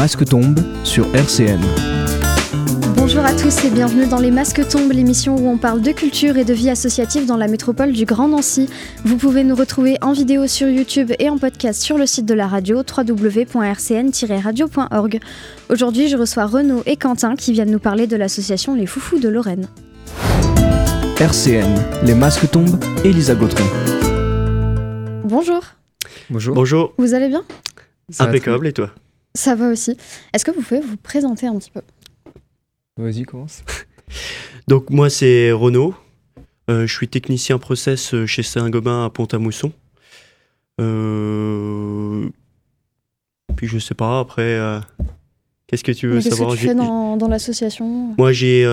masques tombent sur RCN. Bonjour à tous et bienvenue dans Les Masques tombent, l'émission où on parle de culture et de vie associative dans la métropole du Grand Nancy. Vous pouvez nous retrouver en vidéo sur YouTube et en podcast sur le site de la radio www.rcn-radio.org. Aujourd'hui, je reçois Renaud et Quentin qui viennent nous parler de l'association Les Foufous de Lorraine. RCN, Les Masques tombent, Elisa Gautron. Bonjour. Bonjour. Vous allez bien ? Impeccable, et toi ? Ça va aussi. Est-ce que vous pouvez vous présenter un petit peu ? Vas-y, commence. Donc moi c'est Renaud, je suis technicien process chez Saint-Gobain à Pont-à-Mousson. Puis je sais pas, après, qu'est-ce que tu veux savoir ? Qu'est-ce que tu fais dans l'association ? Moi j'ai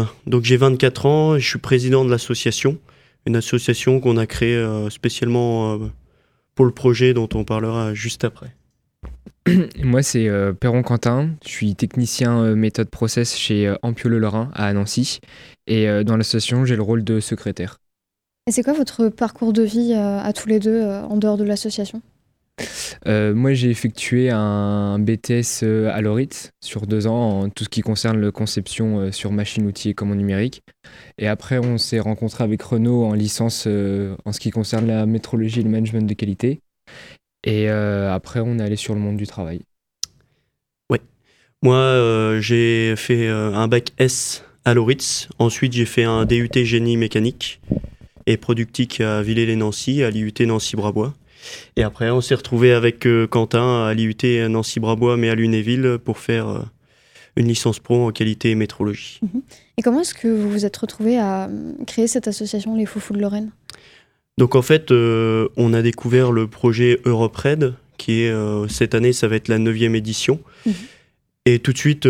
24 ans, je suis président de l'association, une association qu'on a créée spécialement pour le projet dont on parlera juste après. Moi, c'est Perron Quentin. Je suis technicien méthode process chez Ampio Le Lorrain à Nancy. Et dans l'association, j'ai le rôle de secrétaire. Et c'est quoi votre parcours de vie à tous les deux en dehors de l'association ? Moi, j'ai effectué un BTS à Loritz sur 2 ans en tout ce qui concerne la conception sur machine, outils et commande numérique. Et après, on s'est rencontré avec Renaud en licence en ce qui concerne la métrologie et le management de qualité. Et après, on est allé sur le monde du travail. Ouais. Moi, j'ai fait un bac S à Loritz. Ensuite, j'ai fait un DUT génie mécanique et productique à Villers-lès-Nancy, à l'IUT Nancy-Brabois. Et après, on s'est retrouvé avec Quentin à l'IUT Nancy-Brabois, mais à Lunéville, pour faire une licence pro en qualité et métrologie. Et comment est-ce que vous vous êtes retrouvés à créer cette association Les Foufous de Lorraine ? Donc en fait, on a découvert le projet EuropeRed, qui est cette année, ça va être la 9e édition. Et tout de suite,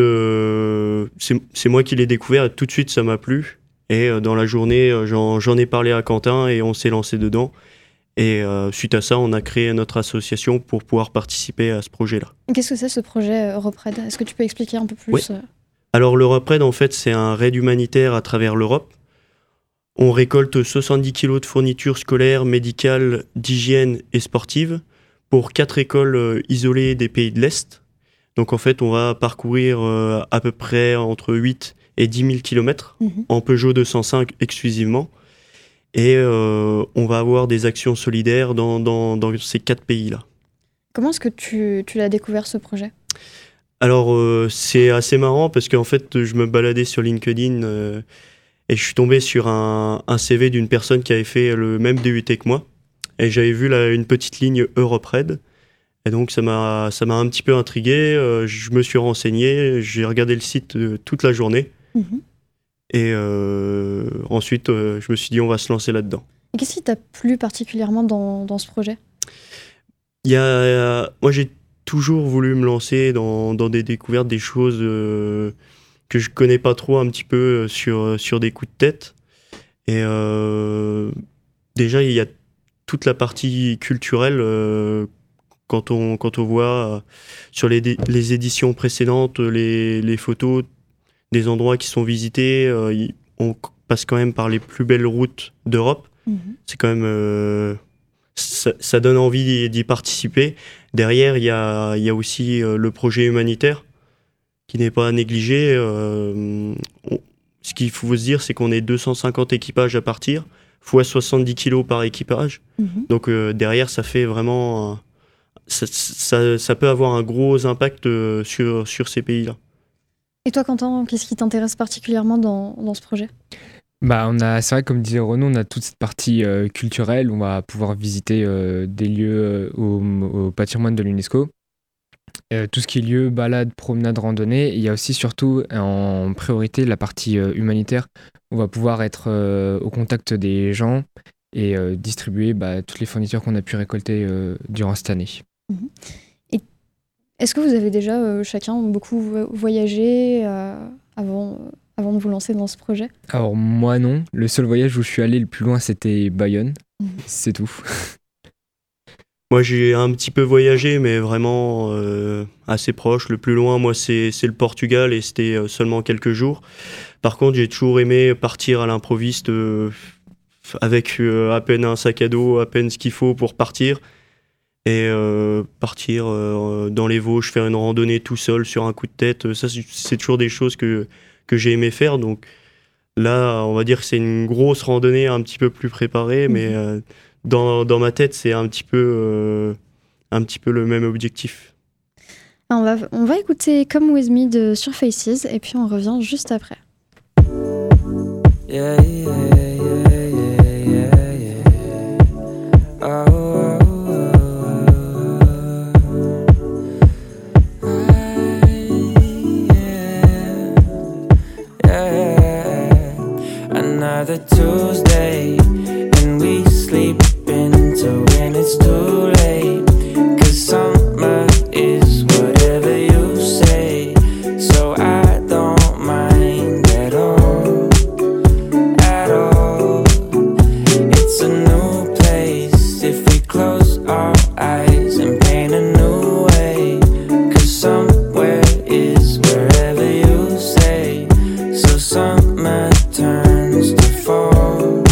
c'est moi qui l'ai découvert, et tout de suite ça m'a plu. Et dans la journée, j'en ai parlé à Quentin et on s'est lancé dedans. Et suite à ça, on a créé notre association pour pouvoir participer à ce projet-là. Qu'est-ce que c'est ce projet EuropeRed ? Est-ce que tu peux expliquer un peu plus ? Oui. Alors l'EuropeRed, en fait, c'est un raid humanitaire à travers l'Europe. On récolte 70 kilos de fournitures scolaires, médicales, d'hygiène et sportives pour 4 écoles isolées des pays de l'Est. Donc en fait, on va parcourir à peu près entre 8 et 10 000 kilomètres en Peugeot 205 exclusivement. Et on va avoir des actions solidaires dans ces 4 pays-là. Comment est-ce que tu l'as découvert, ce projet ? Alors, c'est assez marrant parce qu'en fait, je me baladais sur LinkedIn et je suis tombé sur un CV d'une personne qui avait fait le même DUT que moi. Et j'avais vu là une petite ligne EuropeRed. Et donc, ça m'a un petit peu intrigué. Je me suis renseigné, j'ai regardé le site toute la journée. Et ensuite, je me suis dit, on va se lancer là-dedans. Et qu'est-ce qui t'a plu particulièrement dans ce projet ? Moi, j'ai toujours voulu me lancer dans des découvertes, des choses que je connais pas trop, un petit peu sur des coups de tête. Et déjà, il y a toute la partie culturelle. Quand on voit sur les éditions précédentes, les photos des endroits qui sont visités, on passe quand même par les plus belles routes d'Europe. C'est quand même... ça donne envie d'y participer. Derrière, il y a aussi le projet humanitaire qui n'est pas à négliger. Ce qu'il faut se dire, c'est qu'on est 250 équipages à partir, fois 70 kilos par équipage. Donc derrière, ça fait vraiment... Ça peut avoir un gros impact sur ces pays-là. Et toi, Quentin, qu'est-ce qui t'intéresse particulièrement dans ce projet ? C'est vrai, comme disait Renaud, on a toute cette partie culturelle. On va pouvoir visiter des lieux au patrimoine de l'UNESCO. Tout ce qui est lieu, balade, promenade, randonnée. Et il y a aussi surtout en priorité la partie humanitaire. On va pouvoir être au contact des gens et distribuer toutes les fournitures qu'on a pu récolter durant cette année. Et est-ce que vous avez déjà chacun beaucoup voyagé avant de vous lancer dans ce projet ? Alors moi non, le seul voyage où je suis allé le plus loin c'était Bayonne, c'est tout. Moi j'ai un petit peu voyagé mais vraiment assez proche, le plus loin moi c'est le Portugal et c'était seulement quelques jours. Par contre j'ai toujours aimé partir à l'improviste avec à peine un sac à dos, à peine ce qu'il faut pour partir. et partir dans les Vosges, faire une randonnée tout seul sur un coup de tête. Ça, c'est toujours des choses que j'ai aimé faire. Donc là, on va dire que c'est une grosse randonnée un petit peu plus préparée, mais dans ma tête, c'est un petit peu le même objectif. On va écouter Come With Me de Surfaces et puis on revient juste après. Yeah, yeah, yeah, yeah, yeah, yeah. Oh, yeah. Another Tuesday and we sleeping until when it's too late. 'Cause summer is whatever you say, so I don't mind at all. It's a new place if we close our eyes and paint a new way. 'Cause somewhere is wherever you say, so summer turns to fall.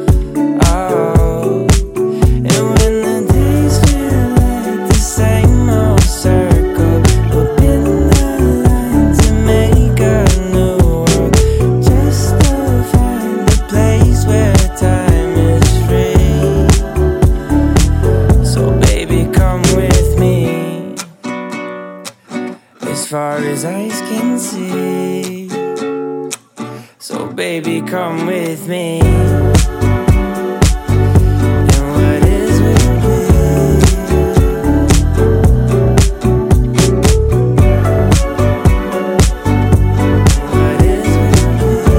Oh, and when the days feel like the same old circle, we'll pin the line to make a new world, just to find a place where time is free. So baby, come with me as far as eyes can see. So baby, come with me. And what is will be. What is will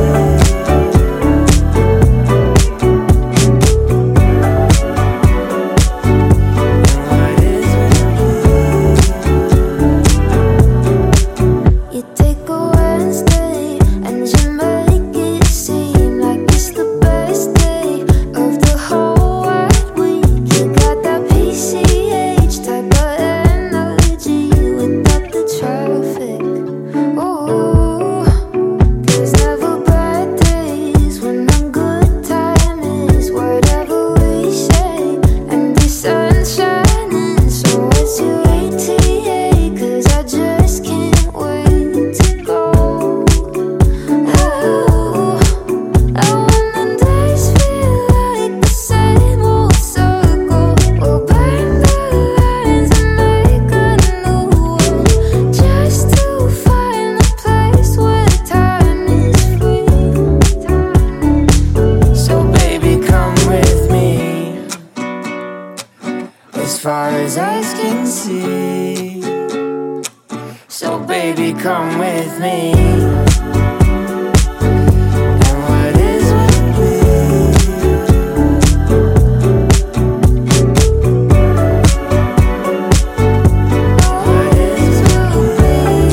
You take a Wednesday and you make it seem like it's the best day of the whole wide week. You got that PCH type of energy without the traffic. Ooh, there's never bad days when the good time is whatever we say, and the sun's shining. So what's your ATA? 'Cause I just can't wait to go. Oh, and when the days feel like the same old circle, we'll burn the lines and make a new one, just to find a place where time is free. So baby, come with me as far as eyes can see. So baby, come with me. And what is will be. What is will be.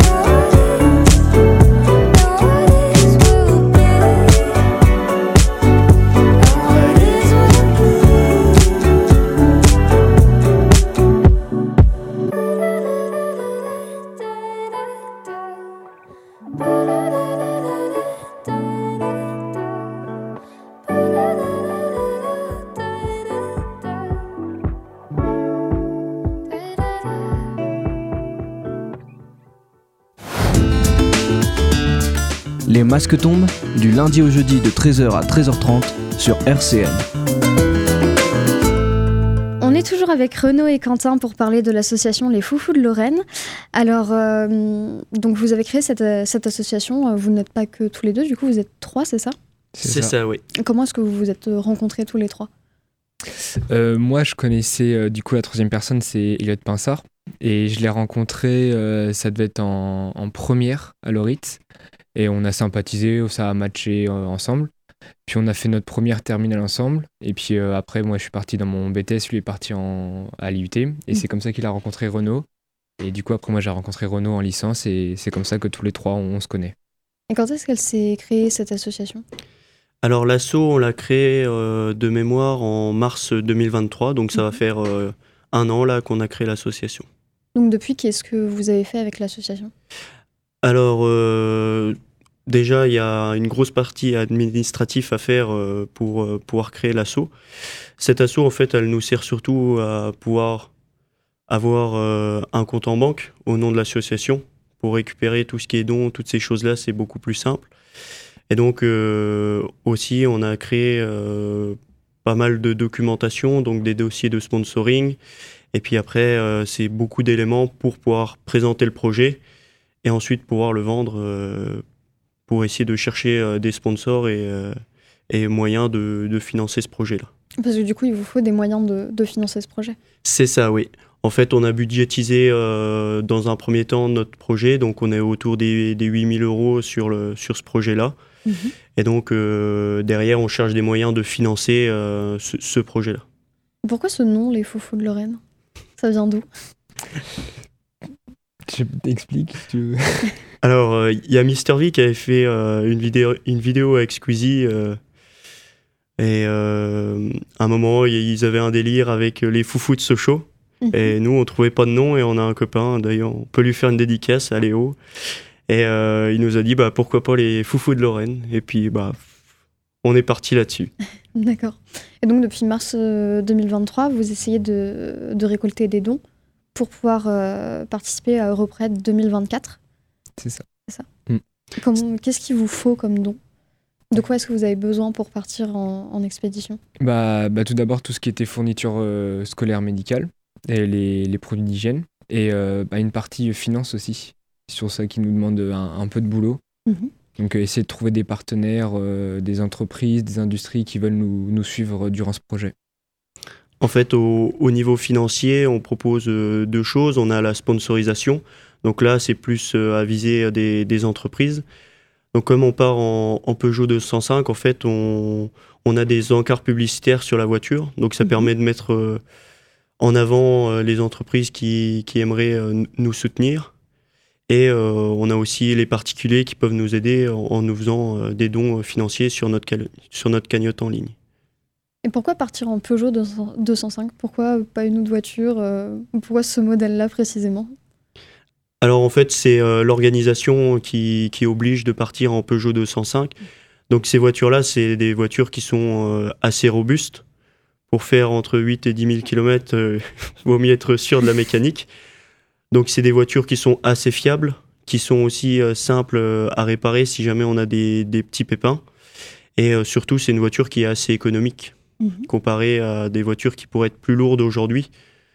What is will be. And what is Les masques tombent, du lundi au jeudi de 13h à 13h30 sur RCN. On est toujours avec Renaud et Quentin pour parler de l'association Les Foufous de Lorraine. Alors, donc vous avez créé cette association, vous n'êtes pas que tous les deux, du coup vous êtes 3, c'est ça ? C'est ça, oui. Comment est-ce que vous vous êtes rencontrés tous les 3 ? Moi, je connaissais du coup la troisième personne, c'est Elliot Pinsard. Et je l'ai rencontré, ça devait être en première à Loritz. Et on a sympathisé, ça a matché ensemble. Puis on a fait notre première terminale ensemble. Et puis après, moi, je suis parti dans mon BTS, lui est parti à l'IUT. Et c'est comme ça qu'il a rencontré Renaud. Et du coup, après, moi, j'ai rencontré Renaud en licence. Et c'est comme ça que tous les trois, on se connaît. Et quand est-ce qu'elle s'est créée, cette association ? Alors l'asso, on l'a créé de mémoire en mars 2023. Donc ça va faire 1 an là qu'on a créé l'association. Donc depuis, qu'est-ce que vous avez fait avec l'association ? Alors déjà, il y a une grosse partie administrative à faire pour pouvoir créer l'asso. Cette asso, en fait, elle nous sert surtout à pouvoir avoir un compte en banque au nom de l'association pour récupérer tout ce qui est dons, toutes ces choses-là, c'est beaucoup plus simple. Et donc aussi, on a créé pas mal de documentation, donc des dossiers de sponsoring. Et puis après, c'est beaucoup d'éléments pour pouvoir présenter le projet et ensuite pouvoir le vendre pour essayer de chercher des sponsors et moyens de financer ce projet-là. Parce que du coup, il vous faut des moyens de financer ce projet. C'est ça, oui. En fait, on a budgétisé dans un premier temps notre projet, donc on est autour des 8 000 € sur ce projet-là. Et donc derrière, on cherche des moyens de financer ce projet-là. Pourquoi ce nom, les Foufous de Lorraine? Ça vient d'où? Je t'explique si tu veux. Alors, il y a Mister V qui avait fait une vidéo avec Squeezie. Et à un moment, ils avaient un délire avec les Foufous de Sochaux. Et nous, on trouvait pas de nom et on a un copain, d'ailleurs, on peut lui faire une dédicace à Léo. Et il nous a dit, pourquoi pas les Foufous de Lorraine. Et puis, on est parti là-dessus. D'accord. Et donc, depuis mars 2023, vous essayez de récolter des dons pour pouvoir participer à Europride 2024. C'est ça. Qu'est-ce qu'il vous faut comme don? De quoi est-ce que vous avez besoin pour partir en expédition? Tout d'abord, tout ce qui était fourniture scolaire médicale et les produits d'hygiène. Et une partie finance aussi. Sur ça qui nous demande un peu de boulot. Donc essayer de trouver des partenaires, des entreprises, des industries qui veulent nous suivre durant ce projet. En fait, au niveau financier, on propose deux choses. On a la sponsorisation. Donc là, c'est plus à viser des entreprises. Donc comme on part en Peugeot 205, en fait, on a des encarts publicitaires sur la voiture. Donc ça permet de mettre en avant les entreprises qui aimeraient nous soutenir. Et on a aussi les particuliers qui peuvent nous aider en nous faisant des dons financiers sur notre cagnotte en ligne. Et pourquoi partir en Peugeot 205? Pourquoi pas une autre voiture? Pourquoi ce modèle-là précisément? Alors en fait, c'est l'organisation qui oblige de partir en Peugeot 205. Donc ces voitures-là, c'est des voitures qui sont assez robustes. Pour faire entre 8 et 10 000 km, il vaut mieux être sûr de la mécanique. Donc c'est des voitures qui sont assez fiables, qui sont aussi simples à réparer si jamais on a des petits pépins. Et surtout, c'est une voiture qui est assez économique, comparée à des voitures qui pourraient être plus lourdes aujourd'hui.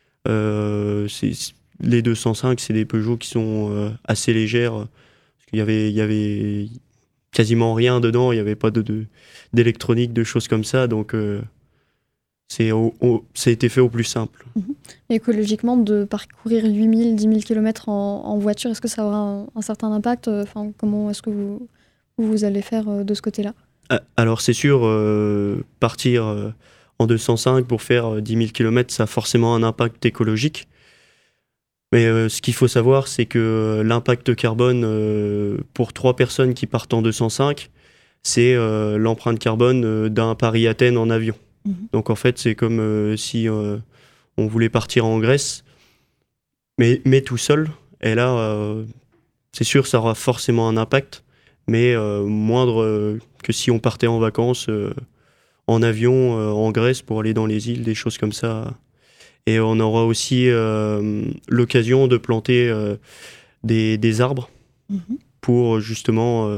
Les 205, c'est des Peugeot qui sont assez légères, parce qu'il y avait quasiment rien dedans, il n'y avait pas d'électronique, de choses comme ça, donc ça a été fait au plus simple. Et écologiquement, de parcourir 8 000, 10 000 km en voiture, est-ce que ça aura un certain impact? Comment est-ce que vous allez faire de ce côté-là? Alors c'est sûr, partir en 205 pour faire 10 000 km, ça a forcément un impact écologique. Mais ce qu'il faut savoir, c'est que l'impact carbone pour 3 personnes qui partent en 205, c'est l'empreinte carbone d'un Paris-Athènes en avion. Donc en fait, c'est comme si on voulait partir en Grèce, mais tout seul. Et là, c'est sûr, ça aura forcément un impact, mais moindre que si on partait en vacances en avion en Grèce pour aller dans les îles, des choses comme ça. Et on aura aussi l'occasion de planter des arbres pour justement...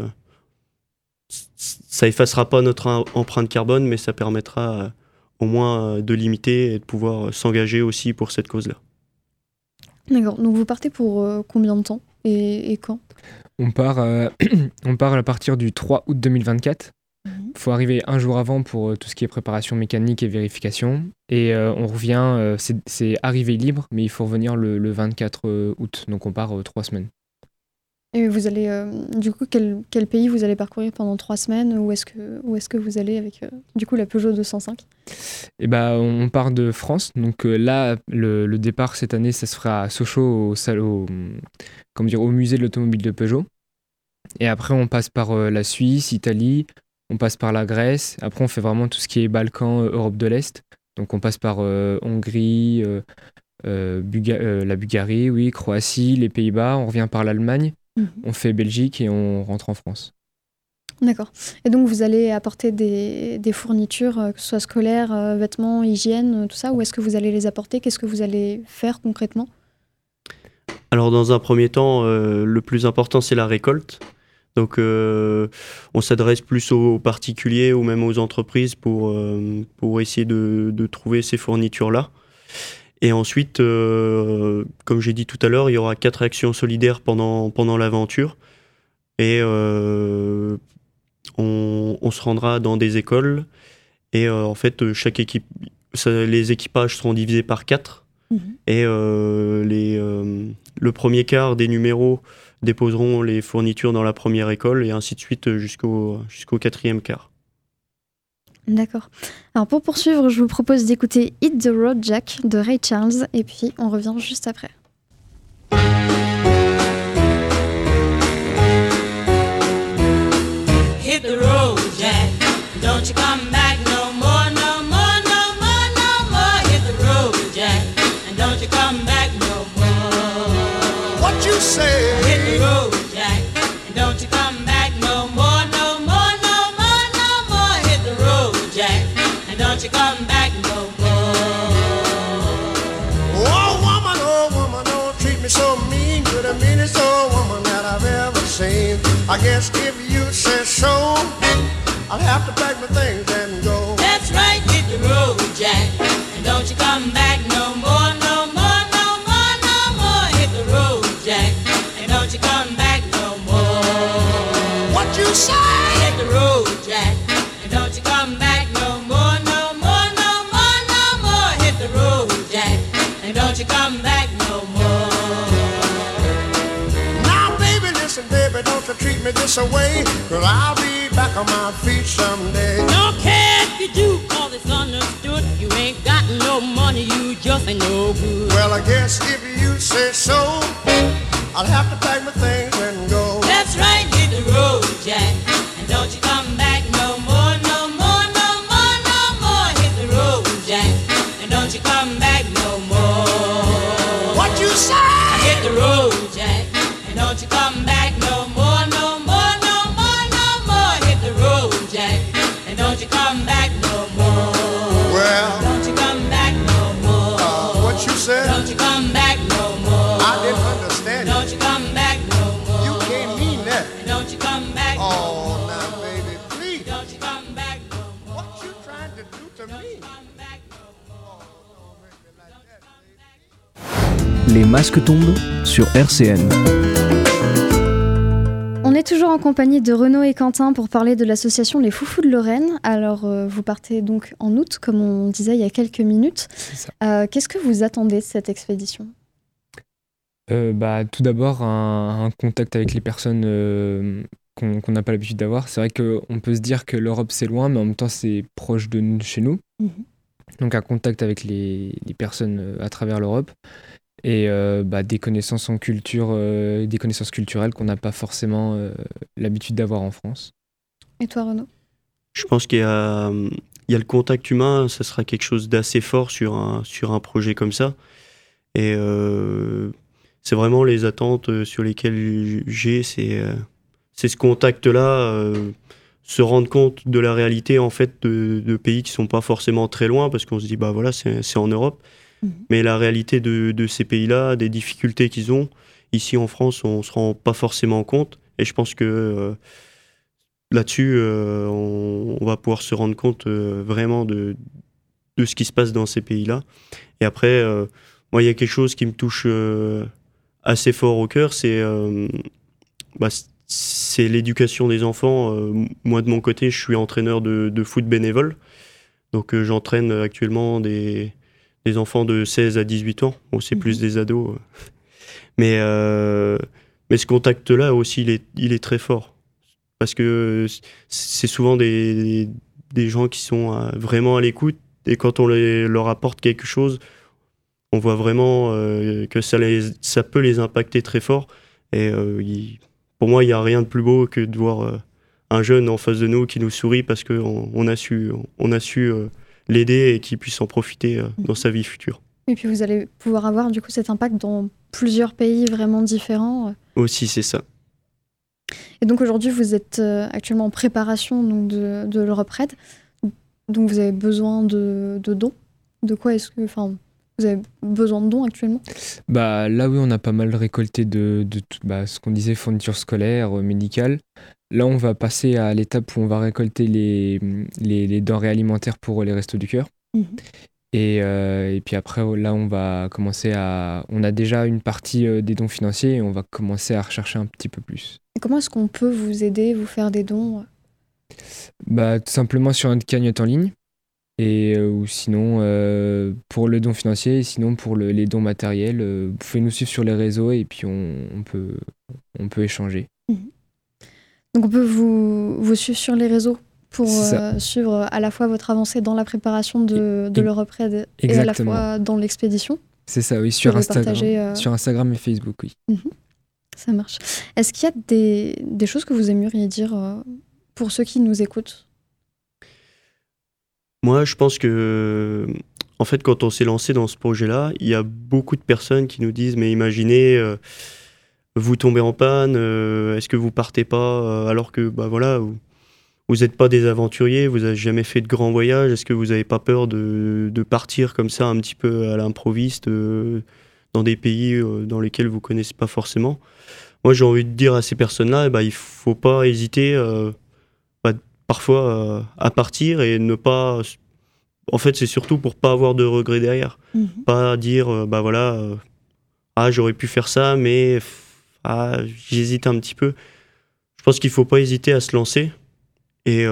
ça effacera pas notre empreinte carbone, mais ça permettra au moins de limiter et de pouvoir s'engager aussi pour cette cause-là. D'accord. Donc vous partez pour combien de temps et quand? On part à partir du 3 août 2024. Il faut arriver un jour avant pour tout ce qui est préparation mécanique et vérification. Et on revient, c'est arrivée libre, mais il faut revenir le 24 août. Donc on part 3 semaines. Et vous allez, du coup, quel pays vous allez parcourir pendant 3 semaines? Où est-ce que vous allez avec, du coup, la Peugeot 205? Et on part de France. Donc là, le départ cette année, ça se fera à Sochaux, au musée de l'automobile de Peugeot. Et après, on passe par la Suisse, Italie, on passe par la Grèce. Après, on fait vraiment tout ce qui est Balkans, Europe de l'Est. Donc on passe par Hongrie, la Bulgarie, oui, Croatie, les Pays-Bas. On revient par l'Allemagne. On fait Belgique et on rentre en France. D'accord. Et donc vous allez apporter des fournitures, que ce soit scolaires, vêtements, hygiène, tout ça, ou est-ce que vous allez les apporter? Qu'est-ce que vous allez faire concrètement? Alors dans un premier temps, le plus important c'est la récolte. Donc on s'adresse plus aux particuliers ou même aux entreprises pour essayer de trouver ces fournitures-là. Et ensuite, comme j'ai dit tout à l'heure, il y aura 4 actions solidaires pendant l'aventure. Et on se rendra dans des écoles. Et en fait, chaque équipe, les équipages seront divisés par 4. Et le premier quart des numéros déposeront les fournitures dans la première école et ainsi de suite jusqu'au 4e quart. D'accord. Alors pour poursuivre, je vous propose d'écouter Hit the Road Jack de Ray Charles et puis on revient juste après. Hit the road, Jack. Don't you come back no more, no more, no more, no more. Hit the road, Jack. And don't you come back no more. What you say? Hit the road, Jack. And don't you come back no more, no more, no more, no more. Hit the road, Jack. And don't you come back no more. Oh woman, don't treat me so mean. You're the meanest old woman that I've ever seen. I guess if you say so, I'll have to pack my things and go. That's right, hit the road, Jack. And don't you come back no more, no more, no more, no more. Hit the road, Jack. And don't you come back no more. What you say? Hit the road, Jack. And don't you come back no more, no more, no more, no more. Hit the road, Jack. And don't you come back no more. Now baby, listen baby, don't you treat me this away, 'cause I'll be back on my feet someday. Don't care if you do, cause it's understood. You ain't got no money, you just ain't no good. Well, I guess if you say so, I'll have to pack my things and go. That's right, hit the road, Jack. And don't you come back no more, no more, no more, no more. Hit the road, Jack. And don't you come back no more. What you say? Hit the road, Jack. And don't you come back no more, no more, no more, no more. Hit the road, Jack. And don't you come back no more. Well, Don't you come back no more. what you said? Don't you come back no more. I didn't understand Don't you come back no more. you. You can't mean that. And don't you come back no Oh, more. now baby, please. Don't you come back no more. What you trying to do to me? Come back no more. Don't make me like that, baby. Les masques tombent sur RCN. On est toujours en compagnie de Renaud et Quentin pour parler de l'association Les Foufous de Lorraine. Alors, vous partez donc en août, comme on disait il y a quelques minutes. C'est ça. Qu'est-ce que vous attendez de cette expédition? Tout d'abord, un contact avec les personnes qu'on n'a pas l'habitude d'avoir. C'est vrai qu'on peut se dire que l'Europe c'est loin, mais en même temps c'est proche de chez nous. Donc un contact avec les personnes à travers l'Europe et des connaissances en culture, des connaissances culturelles qu'on n'a pas forcément l'habitude d'avoir en France. Et toi, Renaud? Je pense qu'il y a le contact humain, ça sera quelque chose d'assez fort sur un projet comme ça. Et c'est vraiment les attentes sur lesquelles j'ai, c'est ce contact-là, se rendre compte de la réalité en fait de pays qui sont pas forcément très loin, parce qu'on se dit bah voilà c'est en Europe, mais la réalité de ces pays-là, des difficultés qu'ils ont ici en France, on se rend pas forcément compte. Et je pense que là-dessus, on va pouvoir se rendre compte vraiment de ce qui se passe dans ces pays-là. Et après, moi, il y a quelque chose qui me touche assez fort au cœur, c'est l'éducation des enfants. Moi, de mon côté, je suis entraîneur de foot bénévole. Donc, j'entraîne actuellement des enfants de 16 à 18 ans. Bon, c'est plus des ados. Mais ce contact-là aussi, il est très fort. Parce que c'est souvent des gens qui sont vraiment à l'écoute. Et quand on leur apporte quelque chose, on voit vraiment que ça peut les impacter très fort. Et pour moi, il n'y a rien de plus beau que de voir un jeune en face de nous qui nous sourit parce qu'on a su l'aider et qu'il puisse en profiter dans sa vie future. Et puis vous allez pouvoir avoir du coup cet impact dans plusieurs pays vraiment différents. Aussi, c'est ça. Et donc aujourd'hui, vous êtes actuellement en préparation donc, de l'Europe Red. Donc vous avez besoin de dons. De quoi est-ce que... Enfin, vous avez besoin de dons actuellement ? Bah, là, oui, on a pas mal récolté de ce qu'on disait, fournitures scolaires, médicales. Là, on va passer à l'étape où on va récolter les denrées alimentaires pour les Restos du Cœur. Et puis après, là, on va commencer à... On a déjà une partie des dons financiers et on va commencer à rechercher un petit peu plus. Et comment est-ce qu'on peut vous aider, vous faire des dons ? Bah, tout simplement sur une cagnotte en ligne. Et ou sinon, pour le don financier, et sinon pour les dons matériels, vous pouvez nous suivre sur les réseaux et puis on peut échanger. Donc on peut vous suivre sur les réseaux pour C'est ça. suivre à la fois votre avancée dans la préparation de l'Europe Red et à la Exactement. fois dans l'expédition. C'est ça, oui, sur les Instagram. partager, Sur Instagram et Facebook, oui. Ça marche. Est-ce qu'il y a des choses que vous aimeriez dire pour ceux qui nous écoutent ? Moi, je pense que, en fait, quand on s'est lancé dans ce projet-là, il y a beaucoup de personnes qui nous disent, mais imaginez, vous tombez en panne, est-ce que vous partez pas alors que, bah voilà, vous n'êtes pas des aventuriers, vous n'avez jamais fait de grands voyages, est-ce que vous n'avez pas peur de partir comme ça un petit peu à l'improviste dans des pays dans lesquels vous ne connaissez pas forcément ? Moi, j'ai envie de dire à ces personnes-là, il ne faut pas hésiter parfois à partir et ne pas... En fait, c'est surtout pour pas avoir de regrets derrière. Pas dire, j'aurais pu faire ça, mais j'hésite un petit peu. Je pense qu'il faut pas hésiter à se lancer et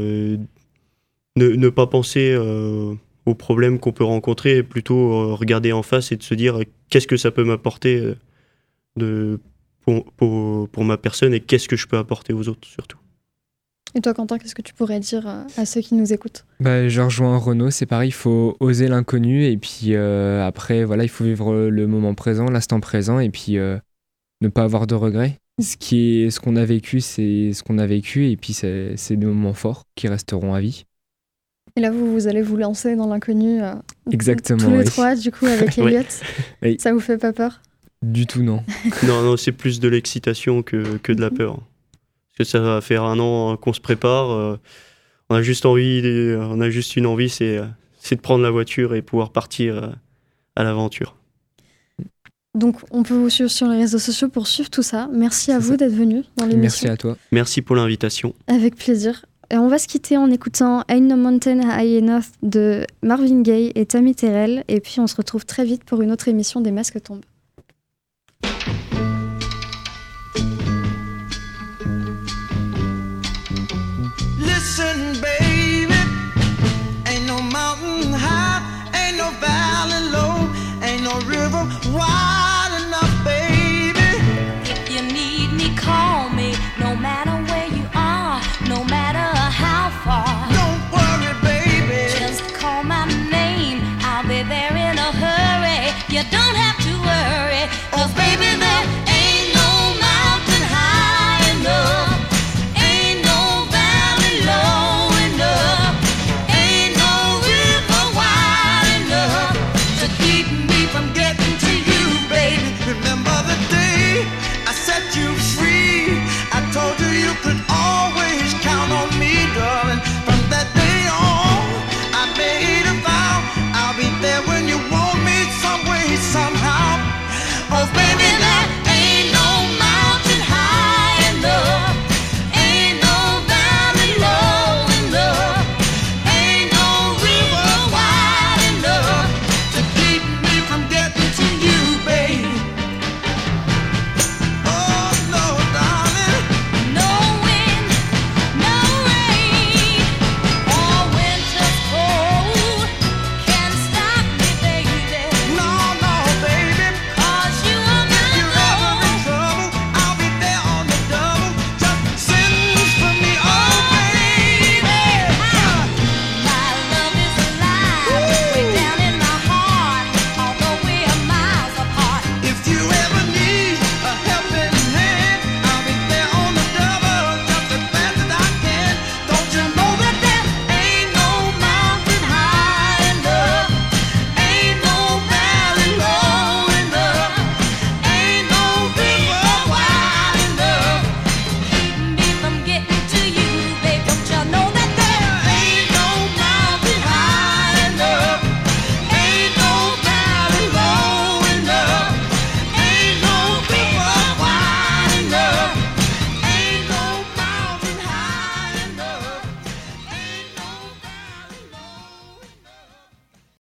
ne pas penser aux problèmes qu'on peut rencontrer, et plutôt regarder en face et de se dire qu'est-ce que ça peut m'apporter pour ma personne et qu'est-ce que je peux apporter aux autres surtout. Et toi, Quentin, qu'est-ce que tu pourrais dire à ceux qui nous écoutent ? Bah, je rejoins Renaud, c'est pareil, il faut oser l'inconnu et puis après, voilà, il faut vivre le moment présent, l'instant présent et puis ne pas avoir de regrets. Ce qu'on a vécu, c'est ce qu'on a vécu et puis c'est des moments forts qui resteront à vie. Et là, vous allez vous lancer dans l'inconnu Exactement, tous les oui. trois, du coup, avec Elliot. Oui. Ça vous fait pas peur ? Du tout, non. Non, c'est plus de l'excitation que de la peur. Parce que ça va faire 1 an qu'on se prépare. On a juste une envie, c'est de prendre la voiture et pouvoir partir à l'aventure. Donc, on peut vous suivre sur les réseaux sociaux pour suivre tout ça. Merci à vous d'être venus dans l'émission. Merci à toi. Merci pour l'invitation. Avec plaisir. Et on va se quitter en écoutant Ain't No Mountain High Enough de Marvin Gaye et Tammy Terrell. Et puis, on se retrouve très vite pour une autre émission des Masques tombent.